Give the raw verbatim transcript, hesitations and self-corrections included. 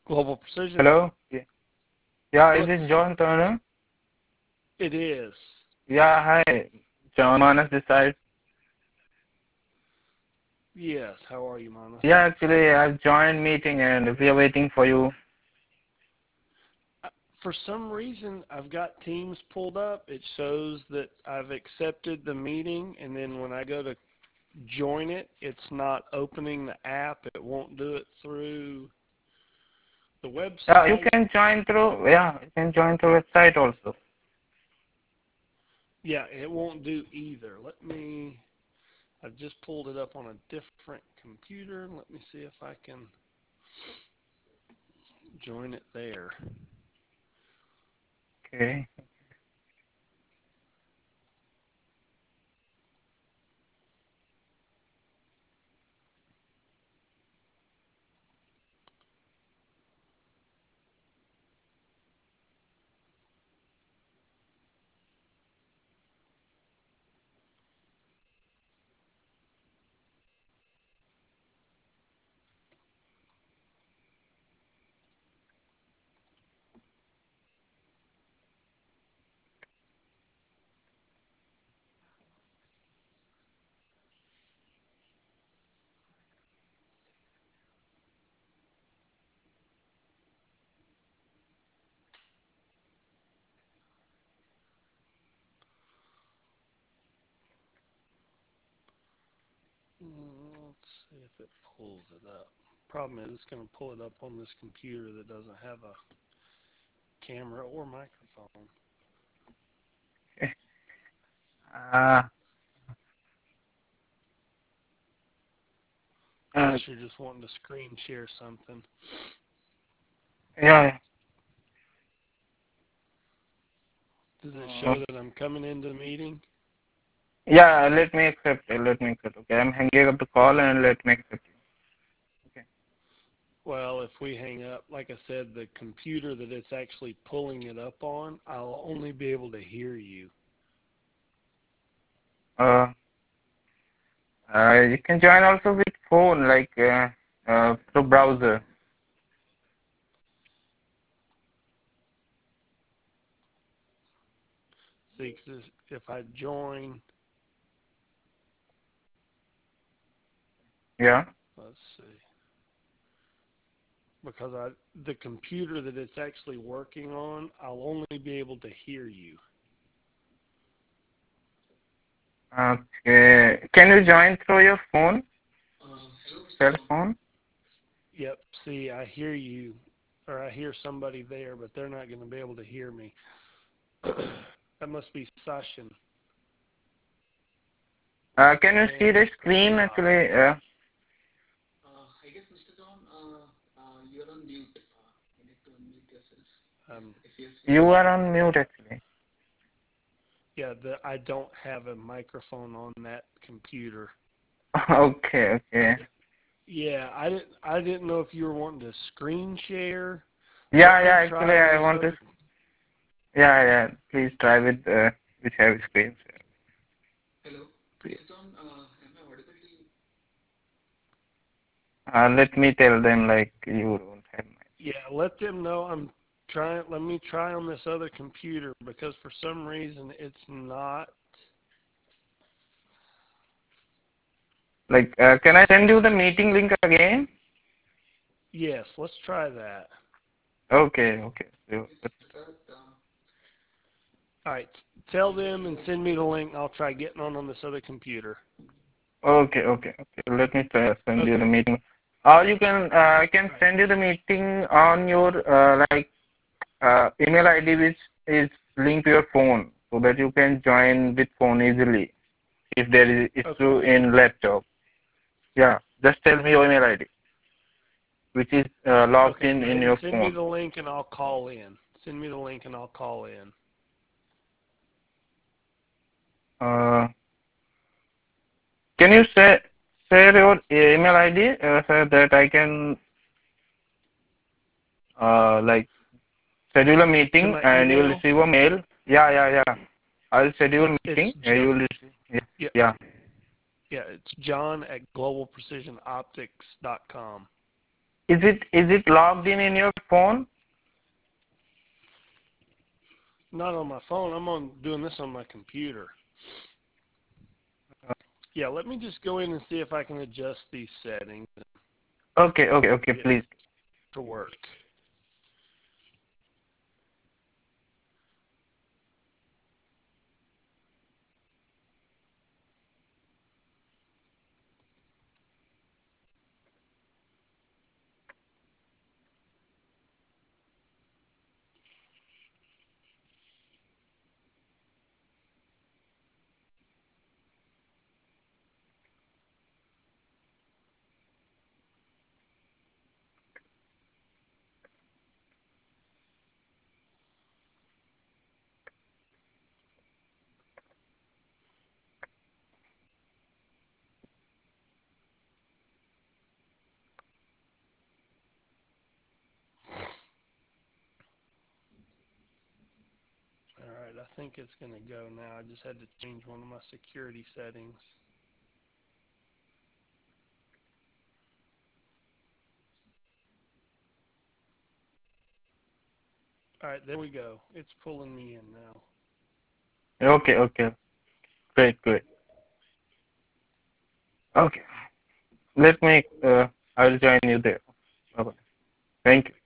Global Precision. Hello? Yeah, yeah, is What's it John Turner? it is? Yeah, hi. John Manas this side. Yes. How are you, Manas? Yeah, actually, I've joined meeting and we are waiting for you. Uh, For some reason, I've got Teams pulled up. It shows that I've accepted the meeting, and then when I go to join it, it's not opening the app. It won't do it through the Yeah, you website. can join through, yeah, you can join through website also. Yeah, it won't do either. Let me. I've just pulled it up on a different computer. Let me see if I can join it there. Okay. Mm, Let's see if it pulls it up. Problem is, it's going to pull it up on this computer that doesn't have a camera or microphone. Uh, uh, Unless you're just wanting to screen share something. yeah. Does it Uh, show that I'm coming into the meeting? yeah, let me accept. uh, Let me accept. Okay, I'm hanging up the call and let me accept you. Okay. Well, if we hang up, like I said, the computer that it's actually pulling it up on, I'll only be able to hear you. Uh, uh, you can join also with phone, like uh, uh, through browser. See, 'cause if I join, Yeah. let's see, because I the computer that it's actually working on, I'll only be able to hear you. Okay. Can you join through your phone, cell phone? Yep. See, I hear you, or I hear somebody there, but they're not going to be able to hear me. That must be Sachin Uh, can you see and the screen Prabhat. actually? Uh, Um, you are on mute actually. yeah, the, I don't have a microphone on that computer. Okay, okay. Yeah, I didn't. I didn't know if you were wanting to screen share. Let Yeah, me yeah. try Actually, on I this want to. other. Yeah, yeah. Please try with uh, with heavy screen. Uh, let me tell them like you don't have my. Yeah, let them know I'm trying. Let me try on this other computer because for some reason it's not. Like, uh, can I send you the meeting link again? Yes, let's try that. Okay, okay. So, All right, tell them and send me the link. I'll try getting on on this other computer. okay, okay, okay. Let me try, send you the Okay. meeting. Or you can, uh, I can All right. send you the meeting on your uh, like uh, email I D which is linked to your phone, so that you can join with phone easily if there is issue Okay. in laptop. Yeah, just tell me your email I D which is uh, logged Okay. in Go in ahead and your send me phone. the link and I'll call in. Send me the link and I'll call in. Uh, can you say share your email I D uh, so that I can uh, like schedule a To meeting my and you will email, receive a mail. Yeah, yeah, yeah. I'll schedule a it's meeting. Uh, John. you will receive. Yeah, Yeah, yeah. yeah. It's John at global precision optics dot com. Is it is it logged in in your phone? Not on my phone. I'm on doing this on my computer. Yeah, let me just go in and see if I can adjust these settings Okay, okay, okay, get please. to work. All right, I think it's going to go now. I just had to change one of my security settings. All right, there we go. It's pulling me in now. Okay, okay. Great, great. Okay. Let me, uh, I'll join you there. Okay. Thank you.